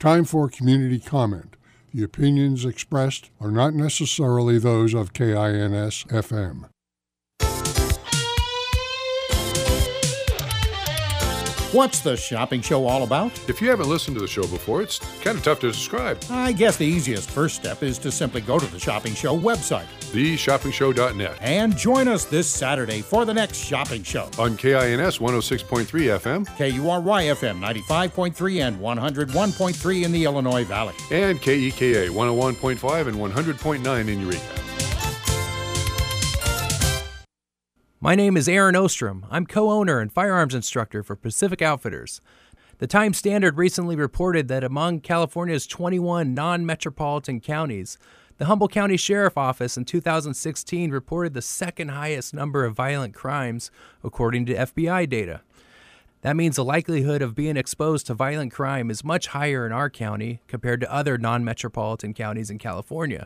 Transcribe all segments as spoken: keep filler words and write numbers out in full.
Time for community comment. The opinions expressed are not necessarily those of K I N S F M. What's the shopping show all about? If you haven't listened to the show before, it's kind of tough to describe. I guess the easiest first step is to simply go to the Shopping Show website, the shopping show dot net, and join us this Saturday for the next shopping show. On K I N S one oh six point three F M, K U R Y F M ninety-five point three and one oh one point three in the Illinois Valley, and K E K A one oh one point five and one hundred point nine in Eureka. My name is Aaron Ostrom. I'm co-owner and firearms instructor for Pacific Outfitters. The Times Standard recently reported that among California's twenty-one non-metropolitan counties, the Humboldt County Sheriff Office in two thousand sixteen reported the second highest number of violent crimes, according to F B I data. That means the likelihood of being exposed to violent crime is much higher in our county compared to other non-metropolitan counties in California.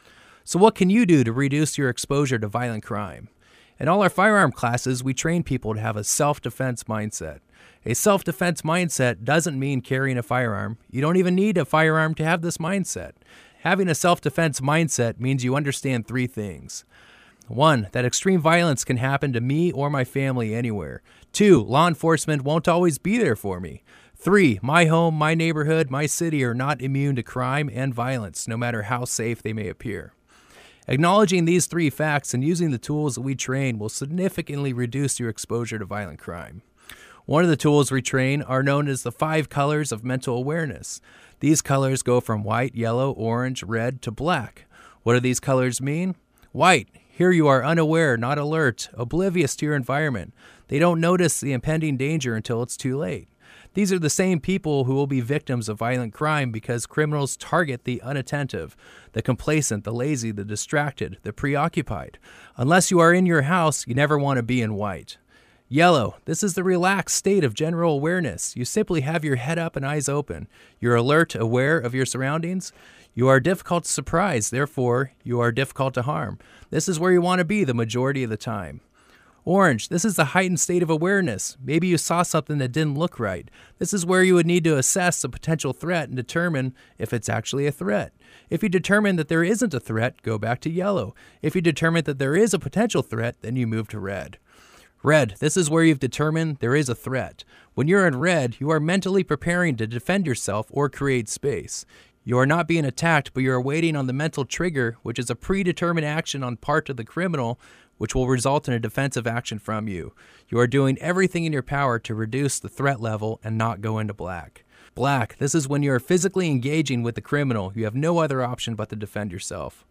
So what can you do to reduce your exposure to violent crime? In all our firearm classes, we train people to have a self-defense mindset. A self-defense mindset doesn't mean carrying a firearm. You don't even need a firearm to have this mindset. Having a self-defense mindset means you understand three things. One, that extreme violence can happen to me or my family anywhere. Two, law enforcement won't always be there for me. Three, my home, my neighborhood, my city are not immune to crime and violence, no matter how safe they may appear. Acknowledging these three facts and using the tools that we train will significantly reduce your exposure to violent crime. One of the tools we train are known as the five colors of mental awareness. These colors go from white, yellow, orange, red to black. What do these colors mean? White, here you are unaware, not alert, oblivious to your environment. They don't notice the impending danger until it's too late. These are the same people who will be victims of violent crime because criminals target the unattentive, the complacent, the lazy, the distracted, the preoccupied. Unless you are in your house, you never want to be in white. Yellow, this is the relaxed state of general awareness. You simply have your head up and eyes open. You're alert, aware of your surroundings. You are difficult to surprise, therefore you are difficult to harm. This is where you want to be the majority of the time. Orange, this is the heightened state of awareness. Maybe you saw something that didn't look right. This is where you would need to assess a potential threat and determine if it's actually a threat. If you determine that there isn't a threat, go back to yellow. If you determine that there is a potential threat, then you move to red. Red, this is where you've determined there is a threat. When you're in red, you are mentally preparing to defend yourself or create space. You are not being attacked, but you are waiting on the mental trigger, which is a predetermined action on part of the criminal, which will result in a defensive action from you. You are doing everything in your power to reduce the threat level and not go into black. Black, this is when you are physically engaging with the criminal. You have no other option but to defend yourself.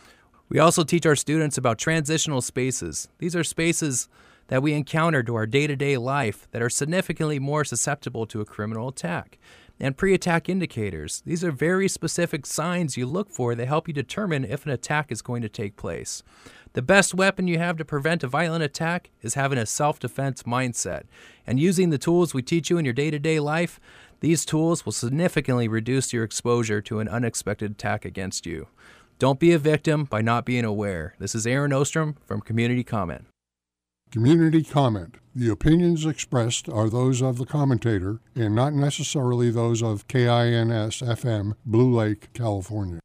We also teach our students about transitional spaces. These are spaces that we encounter to our day-to-day life that are significantly more susceptible to a criminal attack. And pre-attack indicators. These are very specific signs you look for that help you determine if an attack is going to take place. The best weapon you have to prevent a violent attack is having a self-defense mindset. And using the tools we teach you in your day-to-day life, these tools will significantly reduce your exposure to an unexpected attack against you. Don't be a victim by not being aware. This is Aaron Ostrom from Community Comment. Community comment. The opinions expressed are those of the commentator and not necessarily those of K I N S F M, Blue Lake, California.